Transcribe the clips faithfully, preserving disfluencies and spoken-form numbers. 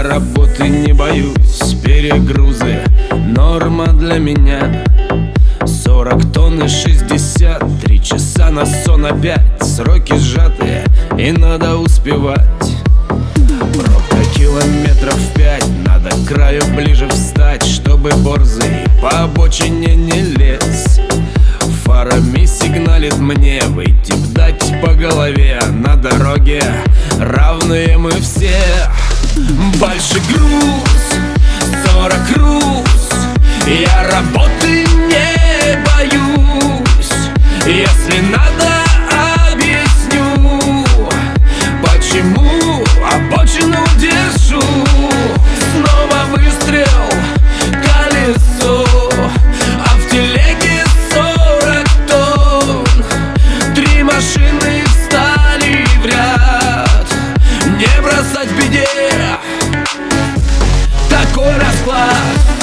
работы не боюсь, перегрузы норма для меня. Сорок тонн и шестьдесят три часа на сон опять. Сроки сжатые и надо успевать. Пробка километров пять, надо к краю ближе встать, чтобы борзый по обочине не лез. Фарами сигналит мне выйти, дать по голове. На дороге равные мы все. Большой груз, сорок груз. Я работы не боюсь. Если надо, объясню, почему обочину держу. Снова выстрел, колесо, а в телеге сорок тонн. Три машины встали в ряд. Не бросать в беде такой расклад.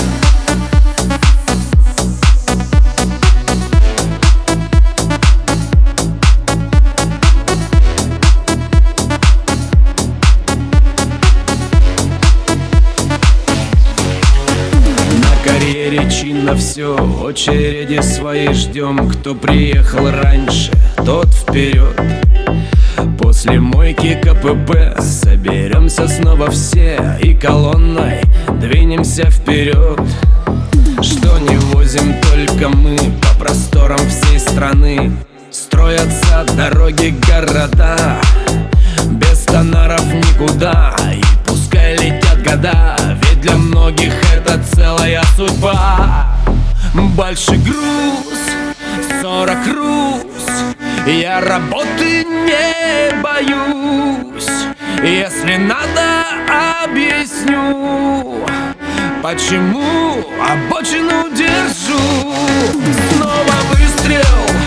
Карьере чинно все, очереди свои ждем. Кто приехал раньше, тот вперед. После мойки ка пэ пэ соберемся снова все и колонной двинемся вперед. Что не возим только мы по просторам всей страны. Строятся дороги, города, без тонаров никуда. И пускай летят года, ведь для многих это целая судьба. Большой груз, сорок груз. Я работы не боюсь. Если надо, объясню, почему обочину держу. Снова выстрел,